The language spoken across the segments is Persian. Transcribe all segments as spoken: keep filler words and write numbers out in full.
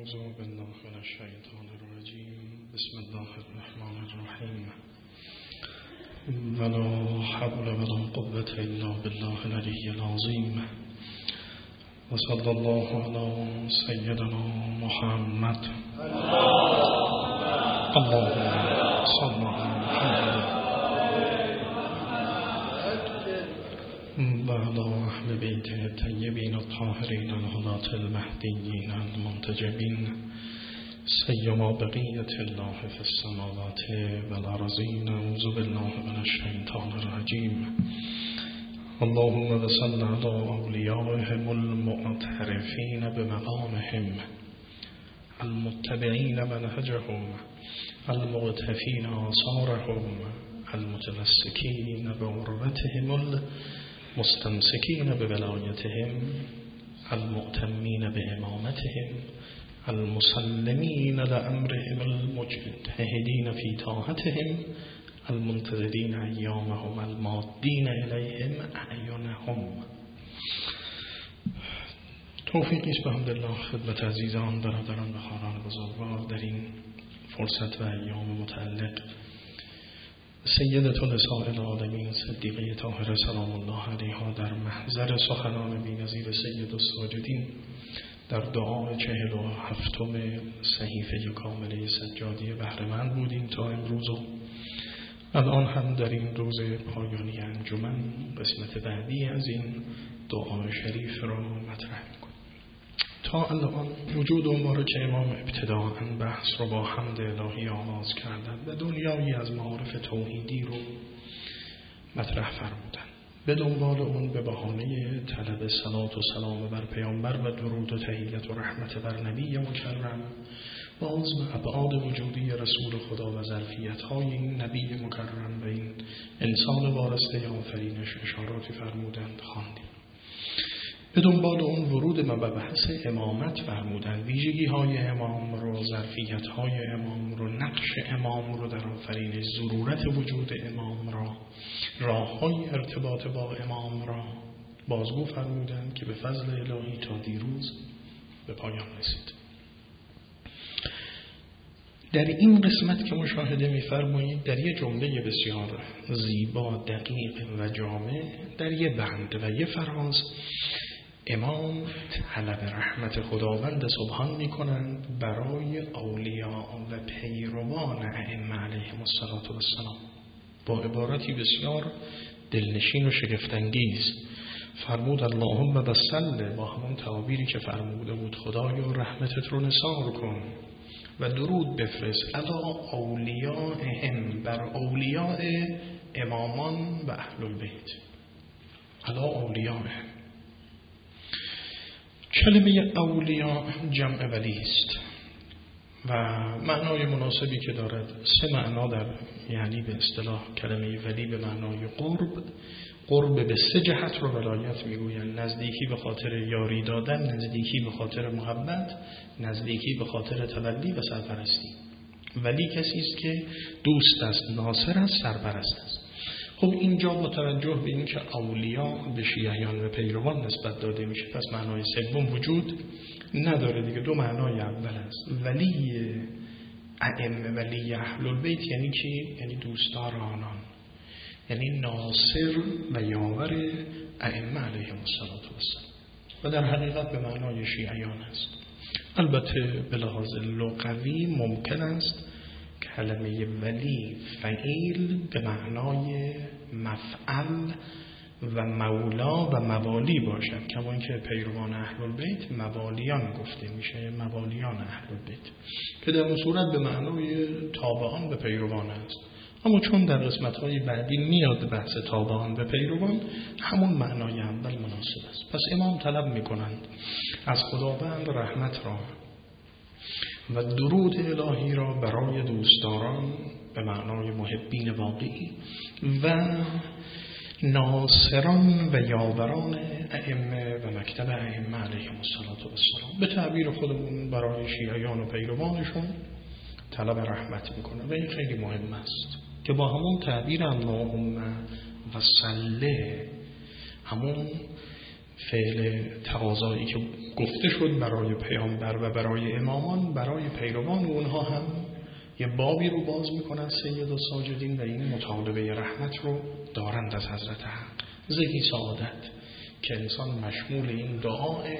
أعوذ بالله من الشيطان الرجيم بسم الله الرحمن الرحيم ولا حول ولا قوة إلا بالله العلي العظيم وصلى الله على سيدنا محمد اللهم صل على محمد وعلى أهل بيته الطيبين الطاهرين الهداة المهديين المنتجبين سيما بقية الله في السماوات والأرضين. أعوذ بالله من الشيطان الرجيم. اللهم صل على أوليائهم المعترفين بمقامهم المتبعين منهجهم المغتفين آثارهم المتمسكين بعروتهم المستمسكين بولايتهم المؤتمين بإمامتهم المسلمين لأمرهم المجتهدين في طاعتهم المنتظرين أيامهم المادين إليهم أعینهم. توفیقی است بحمدالله خدمت عزیزان برادران و خواهران بزرگوار در این فرصت و ایام متعلق سیدة نساء العالمین صدیقه طاهره سلام الله علیها در محضر سخنان بی‌نظیر سید الساجدین در دعای چهل و هفتم صحیفه کامله سجادی بهره‌مند بودیم تا امروز و الان هم در این روز پایانی انجمن قسمت بعدی از این دعای شریف را مطرح می‌کنیم. تا الان وجود و مبارک امام ابتداءً بحث رو با حمد الهی آغاز کردند و دنیایی از معارف توحیدی رو مطرح فرمودند. به دنبال اون به بهانه طلب صلات و سلام بر پیامبر و درود و تحیت و رحمت بر نبی مکرم باز به ابعاد وجودی رسول خدا و ظرفیت‌های این نبی مکرم و این انسان وارسته آفرینش اشاراتی فرمودند خواندیم. به دنبال اون ورود به بحث امامت فرمودند، ویژگی های امام رو، ظرفیت های امام رو، نقش امام رو در آفرینش، ضرورت وجود امام را، راه های ارتباط با امام را بازگو فرمودند که به فضل الهی تا دیروز به پایان رسید. در این قسمت که مشاهده می‌فرمایید در یه جمله بسیار زیبا، دقیق و جامع، در یه بند و یه فراز امام طلب رحمت خداوند سبحان می‌کنند برای اولیاء و پیروان ائمه علیهم السلام با عبارتی بسیار دلنشین و شگفت‌انگیز. فرمود اللهم بسل، با همون تعابیری که فرموده بود خدایا رحمتت رو نثار کن و درود بفرست علی اولیائهم، بر اولیاء امامان و اهل البیت. علی اولیائهم، کلمه اولیاء جمع ولی است و معنای مناسبی که دارد سه معنا در یعنی به اصطلاح کلمه ولی به معنای قرب. قرب به سه جهت رو ولایت میگویند: نزدیکی به خاطر یاری دادن، نزدیکی به خاطر محبت، نزدیکی به خاطر تولی و سرپرستی. ولی کسی است که دوست است، ناصر است، سرپرست است. خب اینجا با توجه به این که اولیاء به شیعیان و پیروان نسبت داده میشه، پس معنای سوم وجود نداره دیگه، دو معنای اول است. ولی ائمه، ولی اهل البیت یعنی چی؟ یعنی دوستدار آنان، یعنی ناصر و یاور ائمه علیهم السلام و در حقیقت به معنای شیعیان است. البته به لحاظ لغوی ممکن است کلمه ولی فعیل به معنای مفعل و مولا و موالی باشد، کما اینکه پیروان اهل البیت موالیان گفته میشه، موالیان اهل البیت، که در اون صورت به معنای تابعان به پیروان است. اما چون در قسمت‌های بعدی میاد بحث تابعان به پیروان، همون معنای اول مناسب است. پس امام طلب میکنند از خداوند رحمت را و درود الهی را برای دوستداران به معنای محبین واقعی و ناصران و یاوران ائمه و مکتب ائمه علیهم السلام، به تعبیر خودمون برای شیعیان و پیروانشون طلب رحمت میکنه. و این خیلی مهم است که با همون تعبیر اللهم و صله، همون فعل تقاضایی که گفته شد برای پیامبر و برای امامان، برای پیروان اونها هم یه بابی رو باز میکنن سید الساجدین و این مطالبه رحمت رو دارند از حضرت حق. زهی سعادت که انسان مشمول این دعای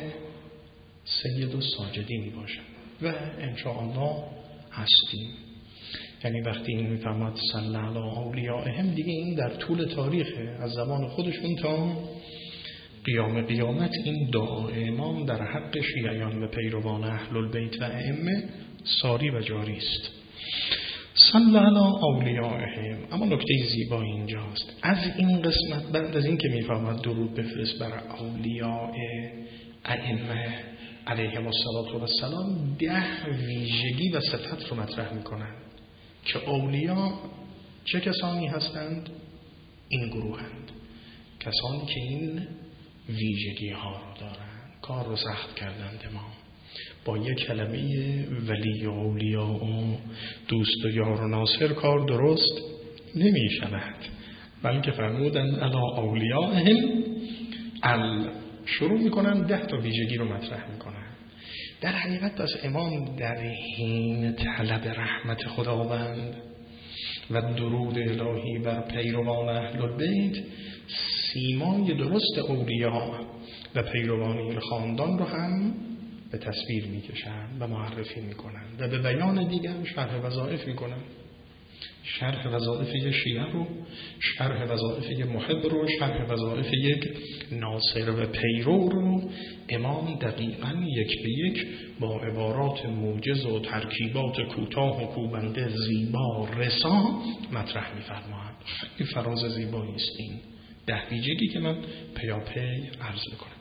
سید الساجدین باشه و انشاءالله هستیم. یعنی وقتی این میفرماد صلی علی اولیائهم، دیگه این در طول تاریخه، از زمان خودشون تا قیام قیامت این دعای امام در حق شیعیان و پیروان اهل البیت و ائمه ساری و جاری است. صلی علی اولیائهم. اما نکته زیبا اینجاست، از این قسمت بعد از این که میفرماد درود بفرست بر اولیاء ائمه علیهم السلام، ده ویژگی و صفت رو مطرح میکنن که اولیاء چه کسانی هستند؟ این گروهند، کسانی که این ویژگی ها رو دارن. کار رو سخت کردند امام، با یک کلمه ولی و اولیاء و دوست و یار و ناصر کار درست نمی شود، بلکه فرمودن الا اولیائهم ال شروع میکنن ده تا ویژگی رو مطرح میکنن. در حقیقت پس امام در حین طلب رحمت خداوند و درود الهی بر پیروان اهل البیت، سیمای درست اولیاء و پیروان این خاندان رو هم به تصویر میکشن و معرفی میکنن و به بیان دیگر شرح وظایف میکنن. شرح وظایف یک شیعه رو، شرح وظایف یک محب رو، شرح وظایف یک ناصر و پیرو رو امام دقیقاً یک به یک با عبارات موجز و ترکیبات کوتاه و کوبنده زیبا رسا مطرح می‌فرمایند. خیلی فراز زیبایی است این ده ویژگی که من پیاپی عرض می‌کنم.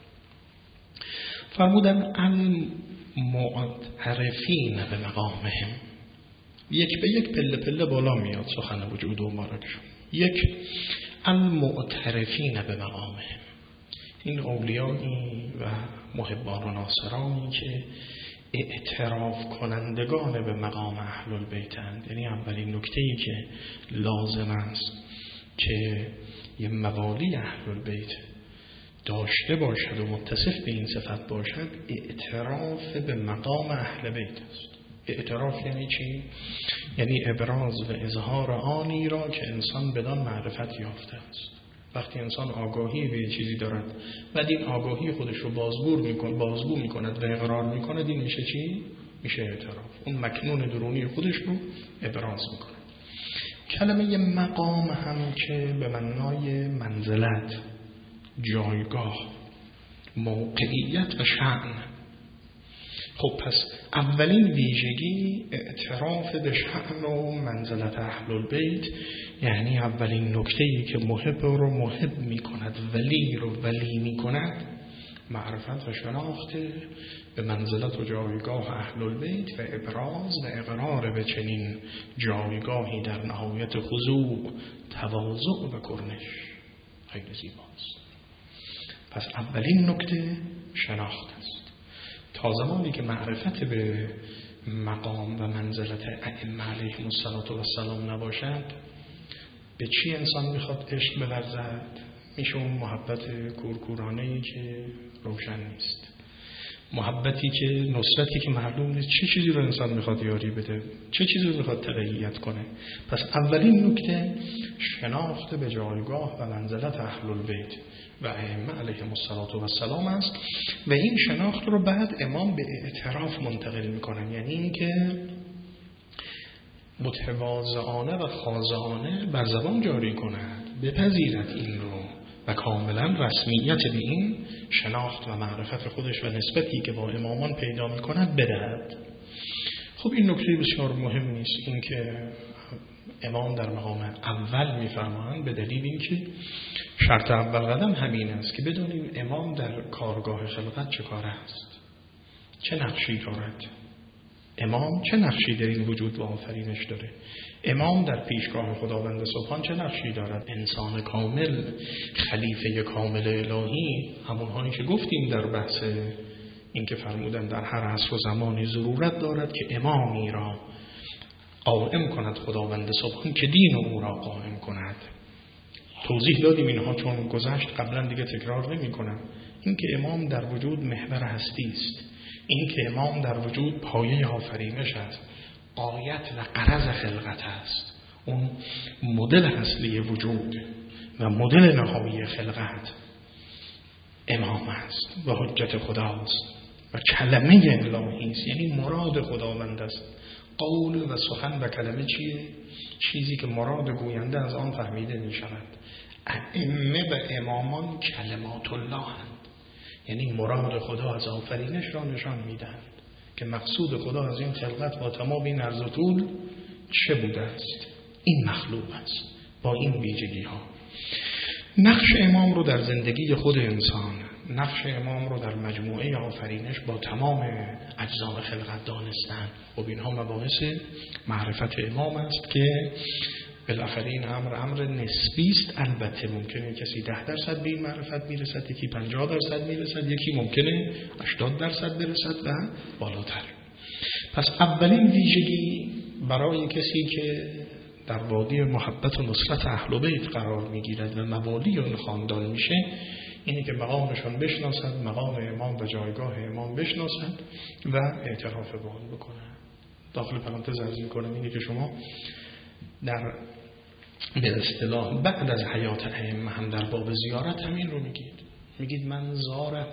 فرمودن المعترفین به مقامهم، یک به یک پله پله بالا میاد سخن وجود و مبارکشون. یک، المعترفین به مقامهم، این اولیایی و محبان و ناصرانی که اعتراف کنندگان به مقام اهل البیتند. یعنی اولین نکته‌ای که لازم است که یه موالی اهل البیت داشته باشد و متصف به این صفت باشد، اعتراف به مقام اهل بیت است. اعتراف یعنی چی؟ یعنی ابراز و اظهار آنی را که انسان بدان معرفت یافته است. وقتی انسان آگاهی به چیزی دارد و این آگاهی خودش رو بازگو میکند بازگو میکند و اقرار میکند، این میشه چی؟ میشه اعتراف. اون مکنون درونی خودش رو ابراز میکنه. کلمه مقام هم که به معنای منزلت، جایگاه، موقعیت و شأن. خب پس اولین ویژگی اعتراف به شأن و منزلت اهل البیت، یعنی اولین نکته‌ای که محب رو محب می‌کند، ولی رو ولی می‌کند، معرفت و شناخت به منزلت و جایگاه اهل البیت و ابراز و اقرار به چنین جایگاهی در نهایت خضوع، تواضع و کرنش. خیلی زیباست. پس اولین نکته شناخت است. تا زمانی که معرفت به مقام و منزلت ائمه علیهم السلام نباشد، به چی انسان میخواد عشق بورزد؟ میشه اون محبت کورکورانه‌ای که روشن نیست، محبتی که نصرتی که معلوم نیست چه چیزی رو انسان میخواد یاری بده، چه چیزی رو میخواد تقویت کنه. پس اولین نکته شناخت به جایگاه و منزلت اهل البیت و ائمه علیهم السلام است و این شناخت رو بعد امام به اعتراف منتقل میکنن، یعنی اینکه متواضعانه و خاضعانه بر زبان جاری کند، بپذیرد این رو و کاملا رسمیت به این شناخت و معرفت خودش و نسبتی که با امامان پیدا میکند بدهد. خب این نکته بسیار مهم نیست این که امام در مقام اول میفرمایند، به دلیل اینکه شرط اول قدم همین است که بدونیم امام در کارگاه خلقت چه کار است، چه نقشی دارد، امام چه نقشی در این وجود و آفرینش داره، امام در پیشگاه خداوند سبحان چه نقشی دارد. انسان کامل، خلیفه کامل الهی، همونهایی که گفتیم در بحث این که فرمودن در هر عصر و زمانی ضرورت دارد که امامی را قائم کند خداوند سبحان که دین او را قائم کند. توضیح دادیم اینها چون گذشت، قبلا دیگه تکرار نمی کنم. این که امام در وجود محور هستی است، این که امام در وجود پایه آفرینش است، غایت و غرض خلقت است، اون مدل اصلی وجود و مدل نهایی خلقت امام است و حجت خداست و کلمه الهی است، یعنی مراد خداوند است. قول و سخن و کلمه چیه؟ چیزی که مراد گوینده از آن فهمیده می شود. ائمه و امامان کلمات الله هستند، یعنی مراد خدا از آفرینش را نشان میدهند که مقصود خدا از این خلقت با تمام این عرض و طول چه بوده است. این مخلوق است با این ویژگی ها. نقش امام رو در زندگی خود انسان، نقش امام رو در مجموعه آفرینش با تمام اجزای خلقت دانستن. خب اینها مباحث معرفت امام است که بالاخره این امر امر نسبی است. البته ممکنه کسی ده درصد به این معرفت میرسد، یکی پنجاه درصد میرسد، یکی ممکنه هشتاد درصد برسد و بالاتر. پس اولین ویژگی برای کسی که در وادی محبت و نصرت اهل بیت قرار میگیرد و موالی اون خاندان میشه، اینه که مقامشون بشناسد، مقام امام و جایگاه امام بشناسد و اعتراف به آن بکنن. داخل پرانتز عرض میکنم اینه که شما در به اصطلاح بعد از حیات ائمه هم در باب زیارت همین رو میگید، میگید من زاره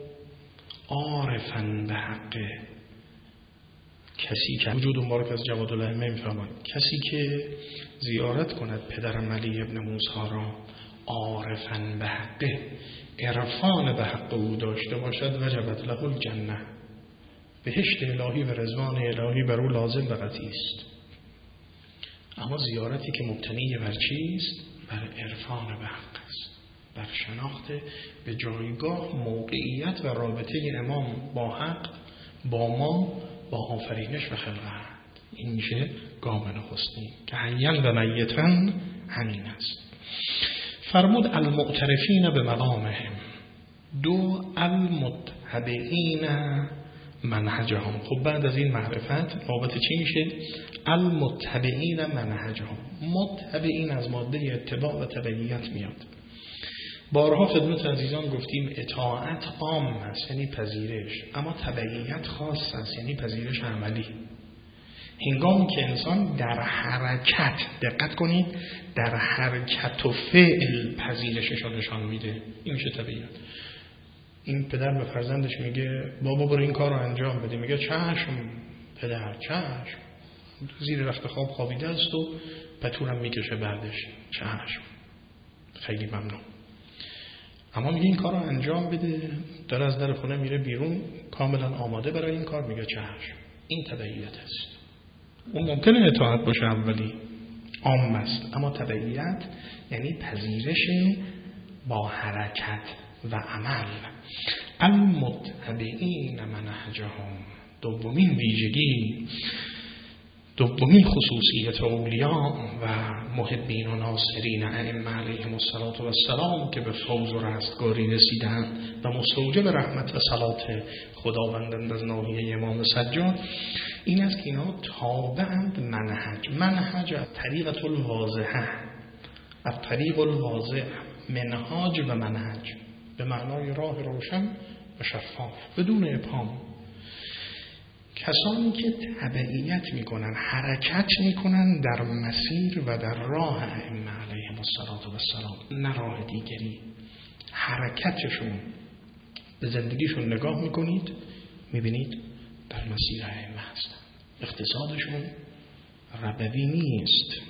عارفا به حقه. کسی که وجود مبارک از جواد الائمه میفرماید کسی که زیارت کند پدرم علی ابن موسی را عارفا به حقه، عرفان به حق او داشته باشد، وجبت له الجنه، بهشت الهی و رضوان الهی بر او لازم و قطعی است. اما زیارتی که مبتنی بر چیست؟ بر عرفان به حق است، بر شناخت به جایگاه، موقعیت و رابطه امام با حق، با ما، با آفرینش و خلقت. این میشه گام نخستین که حیاً و میتاً همین است. فرمود المعترفین به مقامهم، دو المتبعین منهجهم. خب بعد از این معرفت رابطه چی میشه؟ المتبعین منهجهم. متبعین از ماده اتباع و تبعیت میاد. بارها خدمت عزیزان گفتیم اطاعت عام است یعنی پذیرش، اما تبعیت خاص است یعنی پذیرش عملی. هنگامی که انسان در حرکت، دقت کنید، در حرکت و فعل پذیرشش رو نشان میده، این میشه تبعیت. این پدر به فرزندش میگه بابا برو این کار رو انجام بده، میگه چشم پدر چشم، زیر رخت خواب خوابیده است و پتورم میکشه بعدش چشم خیلی ممنون. اما میگه این کار رو انجام بده، داره از در خونه میره بیرون کاملا آماده برای این کار، میگه چشم. این تبعیت است. اون ممکنه اطاعت باشه اولی، عام است، اما تبعیت یعنی پذیرش با حرکت و عمل. المتبعین منهجهم، دومین ویژگی، دومین خصوصیت اولیاء و محبین و ناصرین ائمه علیهم السلام که به فوز و رستگاری رسیدند و مستوجب رحمت و صلات خداوندند از ناحیه امام سجاد، این است که اینا تابعند منهج. منهج طریقت الواضحه، از طریق الواضح، منهاج و منهج به معنای راه روشن و شفاف بدون ابهام. کسانی که تبعیت میکنن، حرکت میکنن در مسیر و در راه ائمه علیهم السلام، نه راه دیگری. حرکتشون به زندگیشون نگاه میکنید میبینید در مسیر ائمه هستن. اقتصادشون ربوی نیست،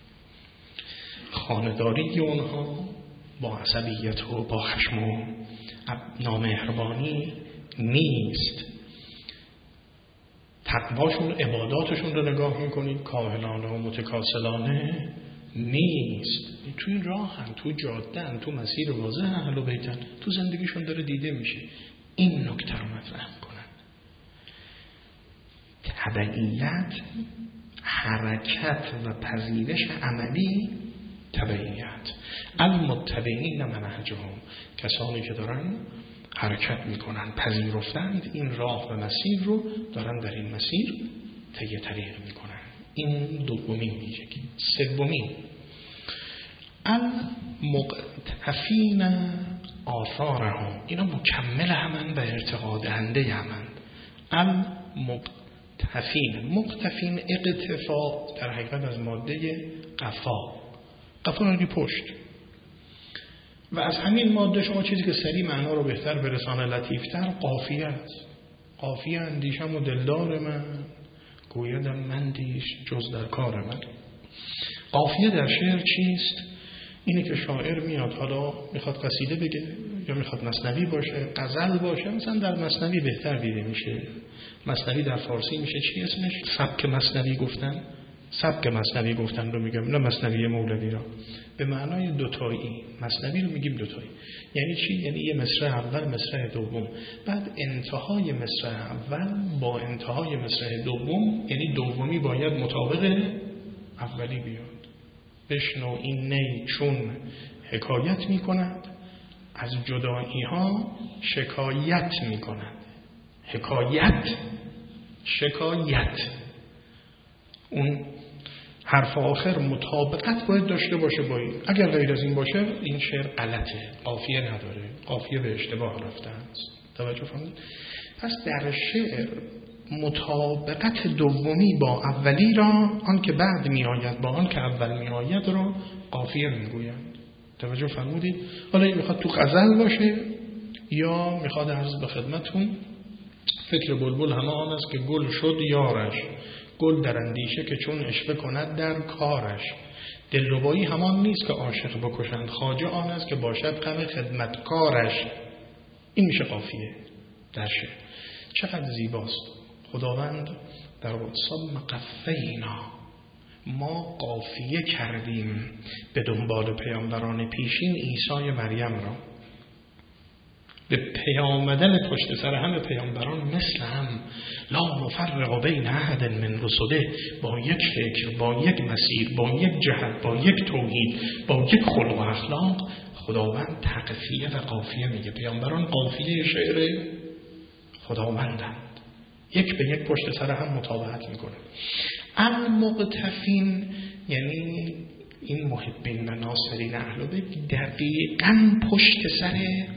خانه‌داری اونها با عصبیت و با خشم و نامهربانی نیست. تقواشون، عباداتشون رو نگاه میکنید کاهلانه و متکاسلانه نیست. تو این راه هم، تو جاده هم، تو مسیر واضح اهل بیتن، تو زندگیشون داره دیده میشه. این نکته رو مطرح کنن. تبعیت، حرکت و پذیرش عملی تبعیت. المتبعین منهجهم، کسانی که دارن حرکت میکنن، پذیرفتند این راه و مسیر رو، دارن در این مسیر طی طریق میکنن. این دومین ویژگی. سومین، المقتفین آثارهم، اینا مکمل همن و ارتقا دهنده همن. المقتفین، مقتفین اقتفا در حقیقت از ماده قفا، قفا یعنی پشت، و از همین ماده شما چیزی که سریع معنا رو بهتر برسانه لطیفتر قافیه است. قافیه اندیشم و دلدار من، گویدم مندیش جز در کار من. قافیه در شعر چیست؟ اینه که شاعر میاد، حالا میخواد قصیده بگه یا میخواد مثنوی باشه، غزل باشه، مثلا در مثنوی بهتر دیده میشه. مثنوی در فارسی میشه چی اسمش؟ سبک مثنوی گفتن. سبک مثنوی گفتن رو میگم، نه مثنوی مولوی را، به معنای دوتایی. مثنوی رو میگیم دوتایی. یعنی چی؟ یعنی یه مصرع اول، مصرع دوم، بعد انتهای مصرع اول با انتهای مصرع دوم، یعنی دومی باید مطابق اولی بیاد. بشنو این نی چون حکایت میکند، از جدایی ها شکایت میکند. حکایت، شکایت، اون حرف آخر مطابقت باید داشته باشه با این. اگر غیر از این باشه این شعر غلطه، قافیه نداره، قافیه به اشتباه رفته است. توجه فرمایید. پس در شعر مطابقت دومی با اولی را، آن که بعد می آید با آن که اول می آید را قافیه می گویند. توجه فرمودید. حالا این میخواد تو غزل باشه یا میخواد عرض به خدمتون فکر بلبل همه آن است که گل شد یارش، گل در اندیشه که چون اشوه کند در کارش. دلربایی همان نیست که عاشق بکشند، خواجه آن است که باشد غم خدمتکارش. این میشه قافیه در شعر. چقدر زیباست. خداوند در ثم قفینا، ما قافیه کردیم به دنبال پیامبران پیشین عیسی مریم را. به پیامدن پشت سر همه پیامبران مثل هم، لا نفرق بین احد من رسله، با یک فکر، با یک مسیر، با یک جهت، با یک توحید، با یک خلق و اخلاق. خداوند تقفیه و قافیه میگه. پیامبران قافیه شعر خداوندند، یک به یک پشت سر هم مطابقت میکنه. المقتفین یعنی این محبین و ناصرین اهل بیت دقیقاً پشت سر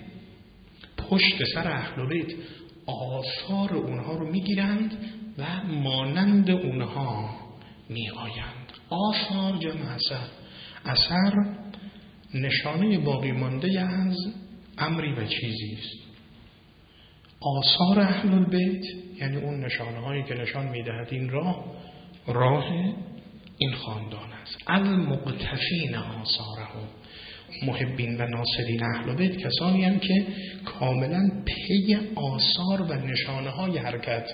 پشت سر اهل بیت آثار اونها رو میگیرند و مانند اونها میآیند. آثار جمع اثر. اثر نشانه باقی مانده از امری و چیزی است. آثار اهل بیت یعنی اون نشانه هایی که نشان میدهد این راه راه این خاندان است. المقتفین آثارهم، محبین و ناصرین اهل بیت کسانی هم که کاملا پی آثار و نشانه های حرکت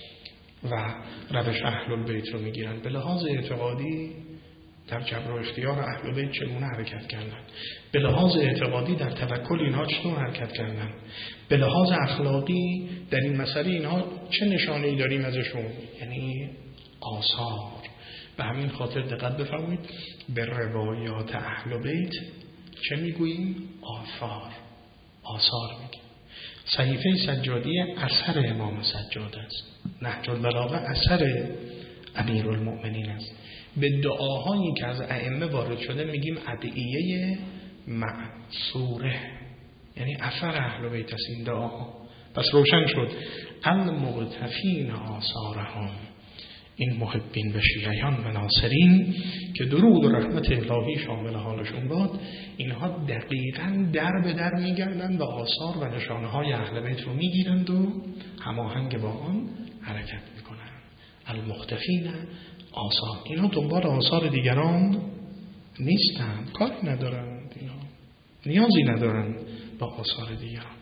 و روش اهل بیت رو میگیرن. به لحاظ اعتقادی در جبر و اختیار اهل بیت چگونه حرکت کردن، به لحاظ اعتقادی در توکل اینها چطور حرکت کردن، به لحاظ اخلاقی در این مسئله اینها چه نشانه‌ای داریم ازشون، یعنی آثار. به همین خاطر دقت بفرمایید به روایات اهل بیت چه میگوییم؟ آثار. آثار میگیم. صحیفه سجادی اثر امام سجاد است. نهج البلاغه اثر امیرالمؤمنین است. به دعاهایی که از ائمه وارد شده میگیم ادعیه معصوره، یعنی اثر اهل بیت است این دعا. پس روشن شد المقتفین آثارهم، این محبین و شیعیان و ناصرین که درود و رحمت الهی شامل حالشون باد، اینها دقیقاً در به در میگردند و آثار و نشانه های اهل بیت رو میگیرند و هماهنگ با آن حرکت میکنند. المقتفین آثار، اینا دنبال آثار دیگران نیستند، کاری ندارند، اینا نیازی ندارند با آثار دیگران.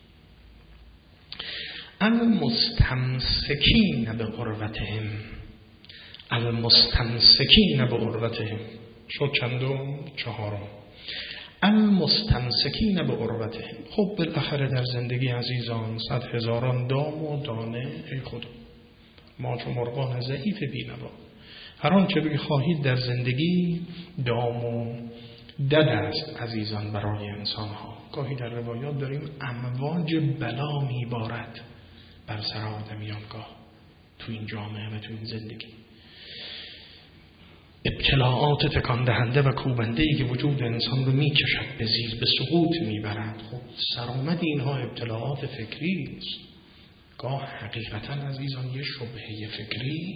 المستمسکین به قربتهم، المستمسکین به قربتهم شد چندم؟ چهارم. المستمسکین به قربتهم. خب بالاخره در زندگی عزیزان صد هزاران دام و دانه ای خدا، ما چو مرغان ضعیف بینوا. هر آنچه بخواهید در زندگی دام و دد است عزیزان برای انسان ها. گاهی در روایات داریم امواج بلا میبارد بر سر آدمیان گاه تو این جامعه و تو این زندگی. ابتلاعات تکان دهنده و کوبنده‌ای که وجود انسان رو میکشد به زیر، به سقوط میبرد. خب سرآمد اینها ابتلاعات فکری است. گاه حقیقتا عزیزان یه شبهه فکری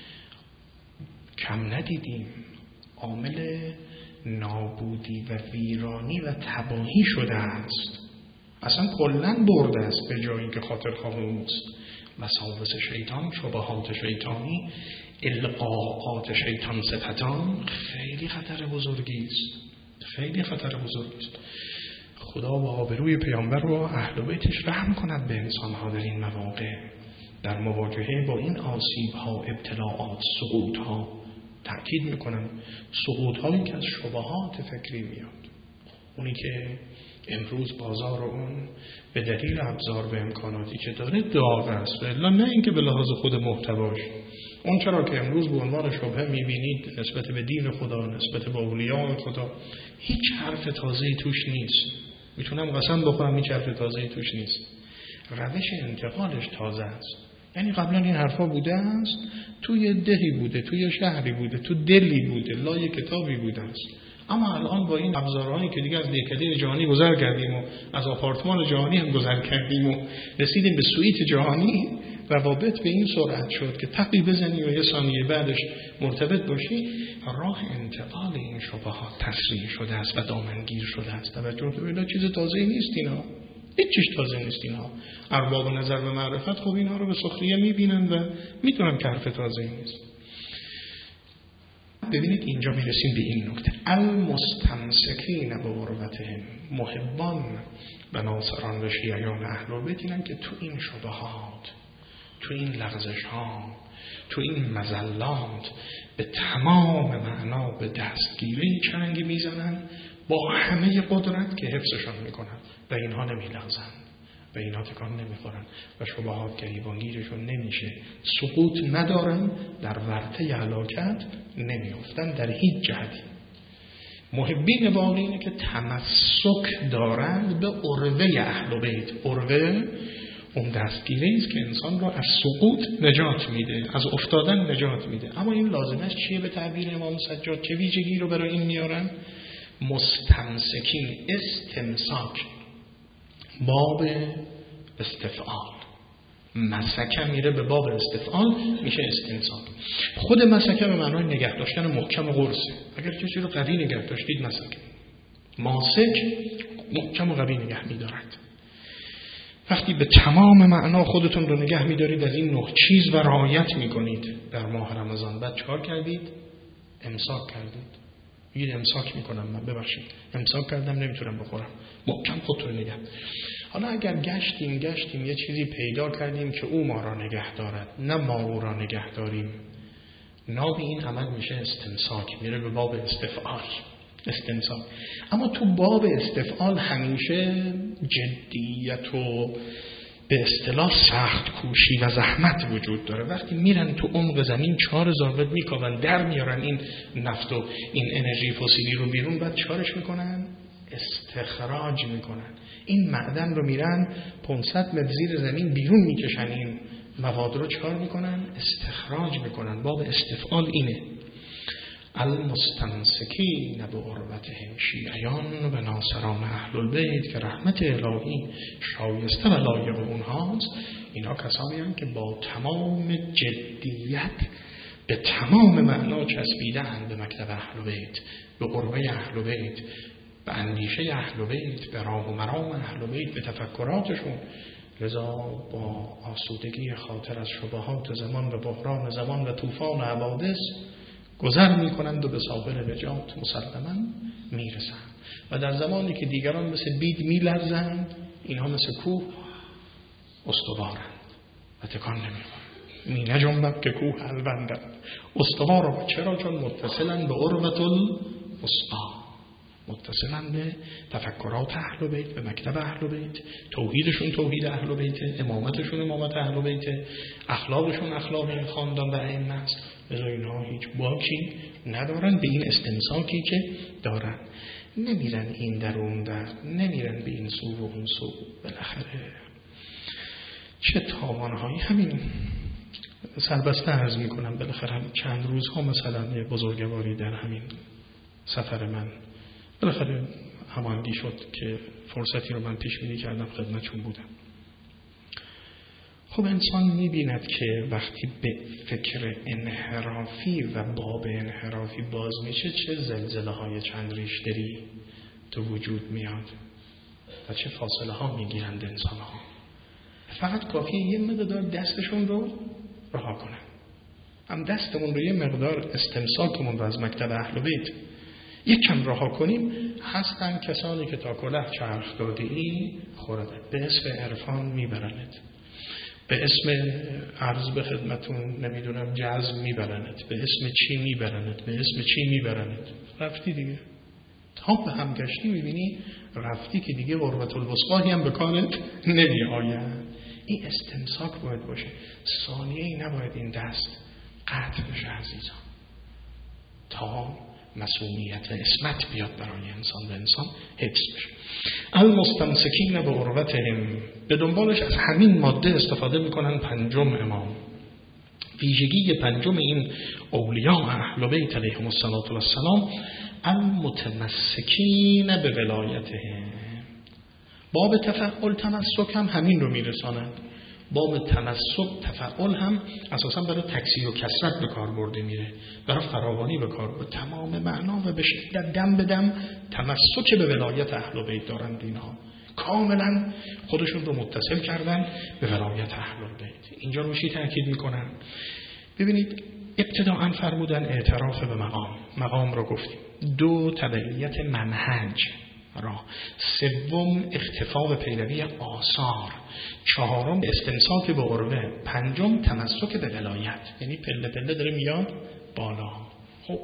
کم ندیدیم، عامل نابودی و ویرانی و تباهی شده است. اصلا کلن برده است به جایی که خاطر خواه اوست. وساوس شیطان، شبهات شیطانی، القاءات شیطان ستتان خیلی خطر بزرگی است، خیلی خطر بزرگی است. خدا با آبروی پیامبر و اهل بیتش رحم کند به انسان‌ها در این مواقع، در مواجهه با این آسیب‌ها، ابتلاعات، سقوط‌ها. تأکید میکنم سقوط‌هایی که از شبهات فکری میاد، اونی که امروز بازار اون به دلیل ابزار و امکاناتی که داره داغ است، الا نه اینکه به لحاظ خود محتواش. اون چرا که امروز به عنوان شبهه میبینید نسبت به دین خدا، نسبت به اولیاء خدا، هیچ حرف تازه‌ای توش نیست. میتونم قسم بخورم هیچ حرف تازه‌ای توش نیست. روش انتقالش تازه است. یعنی قبلا این حرفا بوده است، توی دهی بوده، توی شهری بوده، تو دلی بوده، لای کتابی بوده است. اما الان با این ابزارهایی که دیگه از دهکده جهانی گذر کردیم و از آپارتمان جهانی هم گذر کردیم و رسیدیم به سویت جهانی، روابط به این سرعت شد که تقی بزنی و یه ثانیه بعدش مرتبط باشی. راه انتقال این شبهات تسریع شده است و دامنگیر شده است. توجه ببینید چیز تازه‌ای نیست اینا. هیچ چیز تازه نیست اینا. ارباب نظر و معرفت خب اینا رو به سخریه میبینن و میدونن که حرف تازه‌ای نیست. ببینید اینجا میرسیم به این نکته: المستمسکین بعروتهم، محبان و ناصران و شیعیان اهل بیت اینن که تو این شبهات، تو این لغزش‌ها، تو این مزلات به تمام معنا به دستگیری چنگ میزنن با همه قدرت که حفظشان میکنن و اینها نمیلغزن و اینها تکان نمیخورن و شبهات گریبانگیرشون نمیشه، سقوط ندارن، در ورطه هلاکت نمیافتن در هیچ جهتی. محبین واقعی اینه که تمسک دارند به عروه اهل بیت. عروه اون دستگیری است که انسان رو از سقوط نجات میده، از افتادن نجات میده. اما این لازمش چیه؟ به تعبیر امام سجاد چه ویژگی رو برای این میارن؟ مستمسکین، استمساک، باب استفعال. مسکه میره به باب استفعال، میشه استمساک. خود مسکه به معنای نگه داشتن محکم قرصه. اگر کسی رو قوی نگه داشتید مسکه، ماسک محکم و قوی نگه میدارد. وقتی به تمام معنا خودتون رو نگه میدارید از این نه چیز و رعایت میکنید در ماه رمضان، بعد چهار کردید؟ امساک کردید. یه امساک میکنم من، ببخشید امساک کردم نمیتونم بخورم، محکم خودتون رو نگه. حالا اگر گشتیم گشتیم یه چیزی پیدا کردیم که او ما را نگه دارد، نه ما او را نگه داریم، ناب این عمل میشه استمساک، میره به باب استفعال، استمساک. اما تو باب استفعال همیشه جدیت و به اصطلاح سخت کوشی و زحمت وجود داره. وقتی میرن تو عمق زمین چهار زاویه میکاون، در میارن این نفت و این انرژی فسیلی رو بیرون، بعد چارش میکنن؟ استخراج میکنن. این معدن رو میرن پانصد متر زیر زمین بیرون میکشن، این مواد رو چهار میکنن؟ استخراج میکنن. باب استفعال اینه. المستمسکین بعروتهم، شیعیان و ناصران اهل البیت که رحمت الهی شایسته و لایق اونهاست، اینا کسانی هستند که با تمام جدیت به تمام معنا چسبیده‌اند به مکتب اهل بیت، به قربه اهل بیت، به اندیشه اهل بیت، به راه و مرام اهل بیت، به تفکراتشون. لذا با آسودگی خاطر از شبهات زمان و بحران زمان و طوفان و حوادث گذر می کنند و به ساحل نجات مسلماً می رسند. و در زمانی که دیگران مثل بید می لرزند، اینها مثل کوه استوارند و تکان نمی خورند. می نجنبد که کوه الوندند، استوار. چرا؟ چون متصلند به عروة الوثقی، متصلن به تفکرات اهل بیت، به مکتب اهل بیت. توحیدشون توحید اهل بیت، امامتشون امامت اهل بیت، اخلاقشون اخلاق این خاندان و ائمه است. لذا اینها هیچ باکی ندارن به این استمساکی که دارن. نمیرن این در اون در، نمیرن به این سو و اون سو. بالاخره چه تاوانهایی همین سربسته عرض میکنم، بالاخره چند روز ها مثلا یه بزرگواری در همین سفر من بالاخره هماهنگی شد که فرصتی رو من پیش بینی کردم خدمتشون بودم. خب انسان میبیند که وقتی به فکر انحرافی و باب انحرافی باز میشه چه زلزله های چند ریشتری تو وجود میاد و چه فاصله ها میگیرند انسان ها. فقط کافیه یه مقدار دستشون رو رها کنن. هم دستمون رو یه مقدار استمساکمون رو از مکتب اهل بیت یک کم رها کنیم، هستن کسانی که تا کلاه چرخ داده ای خورده به اسم عرفان میبرند، به اسم عرض به خدمتون نمیدونم جذب میبرند، به اسم چی میبرند، به اسم چی میبرند. رفتی دیگه تا به هم گشتی میبینی رفتی که دیگه قربت الوسقاهی هم به کارت نمی آید. این استمساک باید باشه، ثانیه ای نباید این دست قطع بشه عزیزان تا مسئولیت و اسمت بیاد برای انسان و انسان حفظ بشه. المستمسکین به عروتهم، به دنبالش از همین ماده استفاده میکنن. پنجم امام، ویژگی پنجم این اولیاء اهل بیت علیهم السلام، المتمسکین به ولایتهم. باب تفعل تمسک هم همین رو میرسانند. باب تمسک تفعل هم اساسا برای تکثیر و کثرت به کار برده میره، برای فراوانی به کار برده. تمام معنا و به شدت دم به دم تمسک به ولایت اهل بیت دارند. اینها کاملا خودشون رو متصل کردن به ولایت اهل بیت. اینجا روشی تاکید میکنن. ببینید ابتداءً فرمودن اعتراف به مقام، مقام رو گفتیم. دو، تبعیت منهج را. سوم، اختفا و پیروی آثار. چهارم، استمساک به عروه. پنجم، تمسک به ولایت، یعنی پله پله داره میاد بالا. خب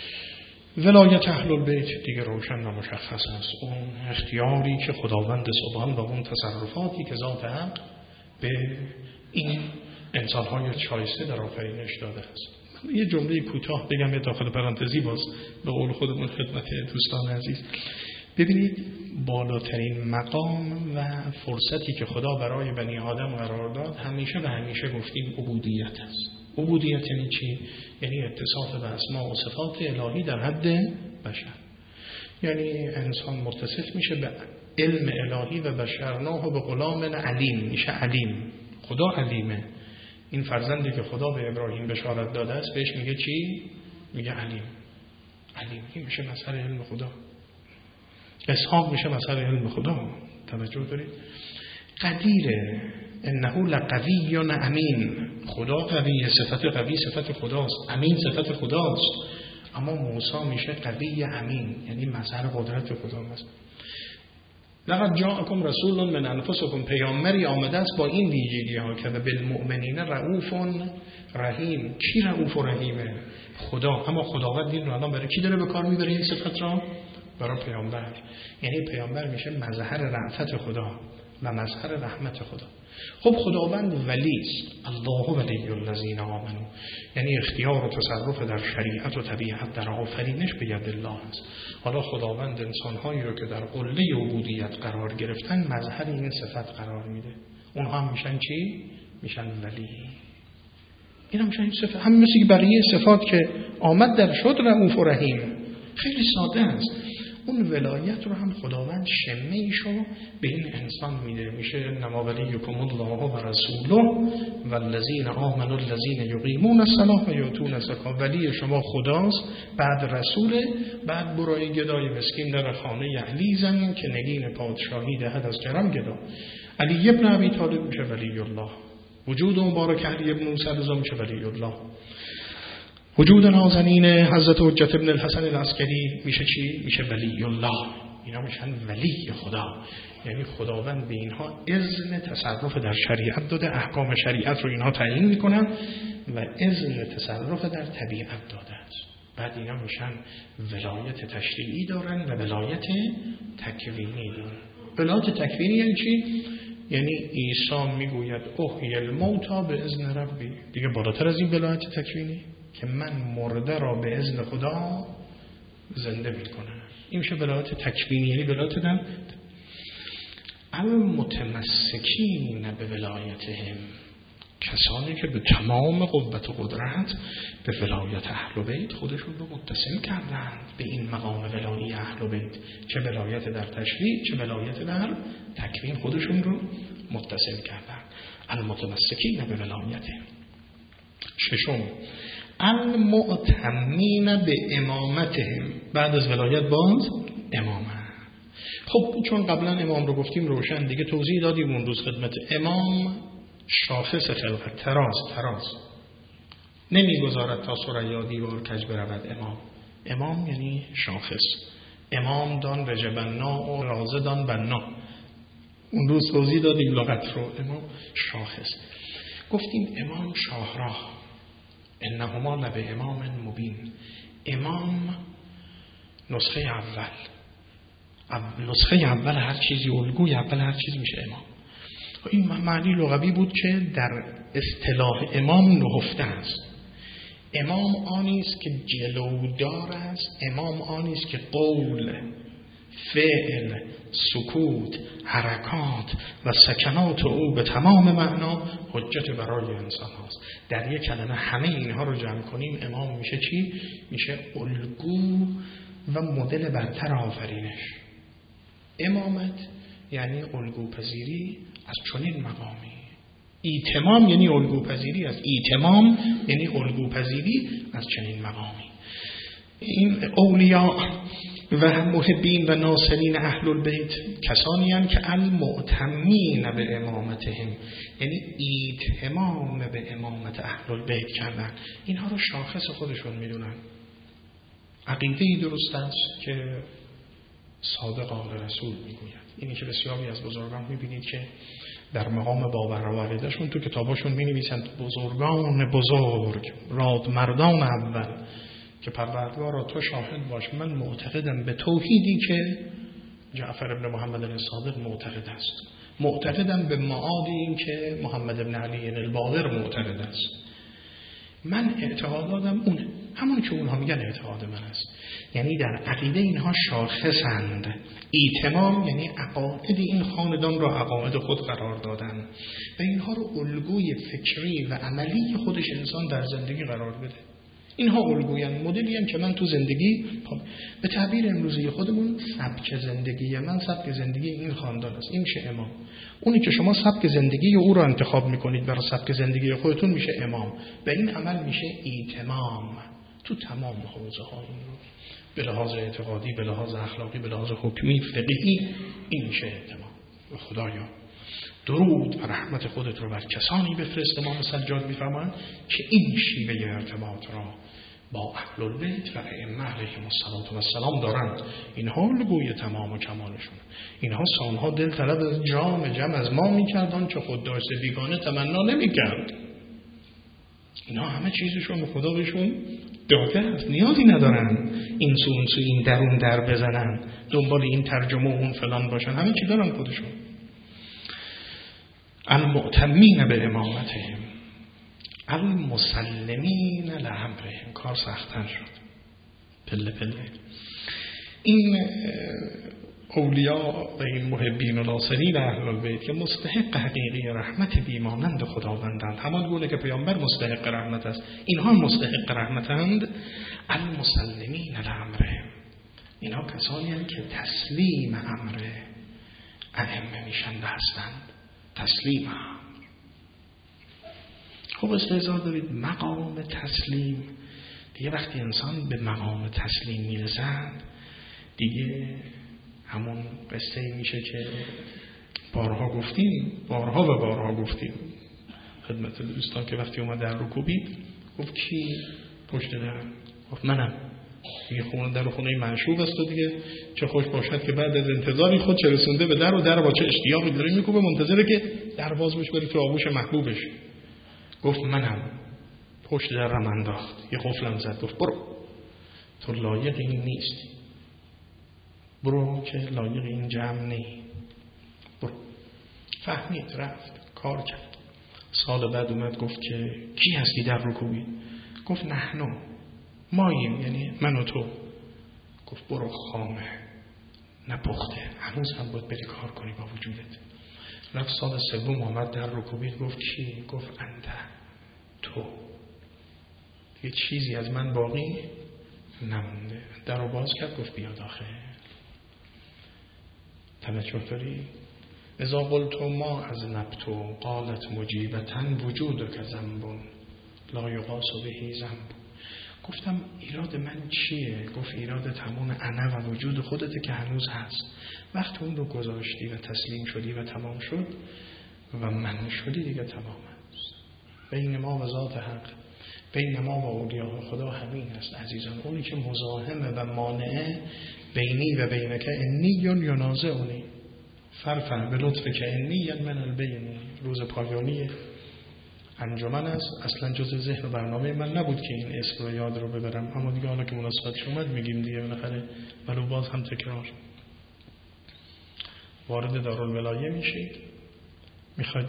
ولایت اهل البیت دیگه روشن و مشخص است. اون اختیاری که خداوند سبحان و اون تصرفاتی که ذات حق به این انسان‌های شایسته در آفرینش داده است. یه جمله کوتاه بگم یه داخل پرانتزی باز به قول خودمون خدمت دوستان عزیز. ببینید بالاترین مقام و فرصتی که خدا برای بنی آدم قرار داد همیشه و همیشه گفتیم عبودیت است. عبودیت یعنی چی؟ یعنی اتصاف به اسماء و صفات الهی در حد بشر. یعنی انسان متصف میشه به علم الهی و بشرناه به غلام علیم، میشه علیم. خدا علیمه. این فرزندی که خدا به ابراهیم بشارت داده است بهش میگه چی؟ میگه علیم. علیم این میشه مسئله علم خدا. اسحاق میشه مسئله علم خدا. توجه دارید؟ قدیره، انه لقوی امین. خدا قوی، صفت قوی صفت خداست، امین صفت خداست. اما موسی میشه قوی امین، یعنی مظهر قدرت خدا است. لقد جاءکم رسول من انفسکم، پیامبری آمده است با این ویژگی ها که بالمؤمنین رؤوف رحیم. کی رؤوف و رحیمه؟ خدا. اما خداوند این رو الان برای کی داره به کار میبره این صفت را؟ برای پیامبر. یعنی پیامبر میشه مظهر رأفت خدا و مظهر رحمت خدا. خب خداوند ولی است. الله ولی الذین آمنوا، یعنی اختیار و تصرف در شریعت و طبیعت در آفرینش به ید الله است. حالا خداوند انسان‌هایی رو که در قله عبودیت قرار گرفتن مظهر این صفت قرار میده. اونها هم میشن چی؟ میشن ولی. این هم میشن این صفت، هم مثل بقیه صفات که آمد در شد رؤوف و رحیم. خیلی ساده است. اون ولایت رو هم خداوند شمه ایشو به این انسان میده. میشه انما ولیکم الله و رسوله والذین آمنوا الذین یقیمون الصلاة و یؤتون الزکاة. ولی شما خداست، بعد رسوله، بعد برای گدای مسکین در خانه علی زن که نگین پادشاهی دهد از جرم گدا. علی ابن ابی طالب میشه ولی الله. وجود مبارک علی ابن موسی رضا میشه ولی الله. وجود نازنین حضرت حجت ابن الحسن العسکری میشه چی؟ میشه ولی الله. اینا میشن ولی خدا. یعنی خداوند به اینها اذن تصرف در شریعت داده، احکام شریعت رو اینها تعیین میکنن و اذن تصرف در طبیعت داده است. بعد اینا میشن ولایت تشریعی دارن و ولایت تکوینی دارن. ولایت تکوینی یعنی چی؟ یعنی عیسی میگوید احیی الموتی به اذن ربی. دیگه بالاتر از این ولایت تکوینی که من مرده را به اذن خدا زنده میکنم. این میشه ولایت تکوینی، یعنی ولایت دن. المتمسکین به ولایتهم، کسانی که به تمام قوت و قدرت به ولایت اهل بیت خودشون رو متصل کردند به این مقام ولایی اهل بیت، چه ولایت در تشریع چه ولایت در تکوین خودشون رو متصل کردند. المتمسکین به ولایته. ششم، المؤتمین به امامتهم، بعد از ولایت باز امامه. خب چون قبلا امام رو گفتیم روشن دیگه، توضیح دادیم اون روز خدمت. امام شاخص خلقت، تراز تراز نمیگذارد تا ثریا دیوار کج برود. امام امام یعنی شاخص. امام دان رجه بنا و رازه دان بنا، اون روز توضیح دادیم لغت رو. امام شاخص. گفتیم امام شاهراه، انهما لبه امام مبین. امام نسخه اول، نسخه اول هر چیزی، الگوی اول هر چیزی میشه امام. این معنی لغوی بود که در اصطلاح امام نهفته است. امام آنی است که جلودار است، امام آنی است که قول، فعل، سکوت، حرکات و سکنات او به تمام معنا حجت برای انسان هاست. در یک کلمه همه اینها رو جمع کنیم امام میشه چی؟ میشه الگو و مدل برتر آفرینش. امامت یعنی الگو پذیری از چنین مقامی. ایتمام یعنی الگو پذیری از ایتمام یعنی الگو پذیری از چنین مقامی. این اولیاء و محبین و ناصرین اهل البیت کسانی هستند که المؤتمین به امامتهم، یعنی ایتمام به امامت اهل البیت کردن. اینها رو شاخص خودشون میدونن. عقیده‌ای درست است که صادق آل رسول میگوید. اینی که بسیاری از بزرگان میبینید که در مقام باور و عقیده‌شون تو کتاباشون مینویسند بزرگان بزرگ، راد مردان اول، که پروردگارا تو شاهد باش من معتقدم به توحیدی که جعفر ابن محمد الصادق معتقد است، معتقدم به معاد این که محمد ابن علی الباقر معتقد است. من اعتقاداتم اونه، همون که اونها میگن اعتقاد من است. یعنی در عقیده اینها شاخصند. ایتمام یعنی عقاید این خاندان را عقاید خود قرار دادن و اینها رو الگوی فکری و عملی خودش انسان در زندگی قرار بده. اینها الگویان، مدلی هم که من تو زندگی به تعبیر امروزی خودمون سبک زندگی من سبک زندگی این خاندان است. این میشه امام. اونی که شما سبک زندگی او رو انتخاب میکنید برای سبک زندگی خودتون میشه امام و این عمل میشه ایتمام تو تمام حوزه ها. این رو به لحاظ اعتقادی، به لحاظ اخلاقی، به لحاظ حکمی، فقهی، این میشه ایتمام. خدایا درود و رحمت خودت رو بر کسانی بفرست، امام سجاد میفرمایند که این شیوه ارتباط را با اهل البیت و ائمه علیهم السلام دارند. اینها الگوی تمام و کمالشون. اینها سالها دل طلب از جام جم از ما میکردن چه خود داشته بیگانه تمنا نمیکرد. اینها همه چیزشون به خدا بهشون داده است، نیازی ندارن این سو اون سو این درون در بزنن، دنبال این ترجمه و اون فلان باشن، همه چی دارن خودشون. المؤتمین به امامتهم، المسلمین لامرهم. کار سخت‌تر شد پله پله. این اولیاء و این محبین و ناصرین اهل البیت که مستحق حقیقی رحمت بیمانند خداوندند، همان گونه که پیامبر مستحق رحمت است، اینها مستحق رحمتند. المسلمین لامرهم، اینها کسانی هستند که تسلیم امر ائمه میشن هستند. تسلیم هم. خب استعداد دارید مقام تسلیم دیگه. وقتی انسان به مقام تسلیم میرسد دیگه همون قصه میشه که بارها گفتیم بارها و بارها گفتیم خدمت دوستان که وقتی اومد در رکوبی گفت کی پشت در؟ گفت منم. دیگه خونه در خونه منشوب است و دیگه چه خوش باشد که بعد از انتظاری خود چه رسونده به در و در با چه اشتیاقی داره میکوبه منتظره که در باز بشه بره تو آغوش محبوبش. گفت منم. پشت در رم انداخت، یه قفلم زد، گفت برو، تو لایق این نیستی، برو که لایق این جمع نی، برو. فهمید، رفت، کار کرد. سال بعد اومد گفت که کی هستی در رکوبی؟ گفت نحنو، ماییم، یعنی من و تو. گفت برو خامه، نپخته، هنوز هم باید بری کار کنی با وجودت. رفت سال سوم آمد در رو کوبید، گفت کی؟ گفت انت، تو. یه چیزی از من باقی نمونده. در رو باز کرد، گفت بیا داخل. توجه داری؟ اذا قلت ما از نبتو قالت مجیبتن وجود که زنبون لا یقاس بهی زنب. گفتم ایراد من چیه؟ گفت ایراد تمام انا و وجود خودته که هنوز هست. وقتی اون رو گذاشتی و تسلیم شدی و تمام شد و من شدی دیگه تمام است. بین ما و ذات حق، بین ما و اولیاء خدا همین است عزیزان. اونی که مزاحمه و مانعه بینی و بینک انی ینازعنی فرفع به لطف که انی من البینی. روز پایانی انجمن است، اصلا جز ذهن و برنامه من نبود که این اسم رو یاد رو ببرم، اما دیگه حالا که مناسبتش اومد میگیم دیگه بالاخره، ولو باز هم تکرار. وارد دارالولایه میشید، میخواید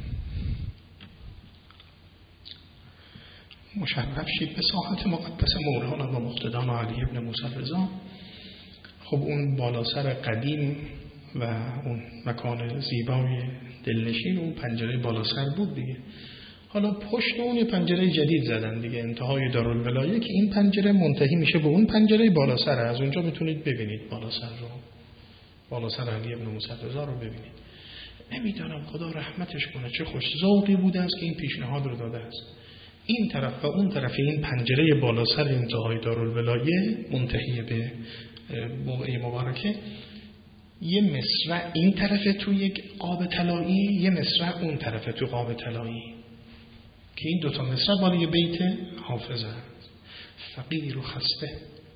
مشرف شید به ساحت مقدس مولانا و مقتدان و علی ابن موسی رضا. خب اون بالاسر قدیم و اون مکان زیبای دلنشین اون پنجره بالاسر بود دیگه. حالا پشت اون یه پنجره جدید زدن دیگه، انتهای دارالولایه، که این پنجره منتهی میشه به اون پنجره بالاسر. از اونجا میتونید ببینید بالاسر رو، بالاسر علی ابن موسی رضا رو ببینید. نمیدانم خدا رحمتش کنه چه خوش ذوقی بوده است که این پیشنهاد رو داده است. این طرف و اون طرف این پنجره بالاسر انتهای دارالولایه منتهی به بقعه مبارکه، یه مصرع این طرف تو یک قاب طلایی، یه مصرع اون طرف تو قاب طلایی، که این دوتا مصرع بالا یه بیت حافظ است. فقیر و خسته،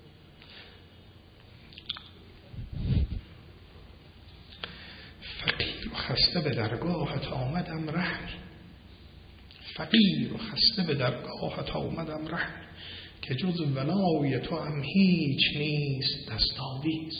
فقیر و خسته به درگاهت آمدم رهن، فقیر و خسته به درگاهت آمدم رهن، که جز ولای تو هم هیچ نیست دستاویز،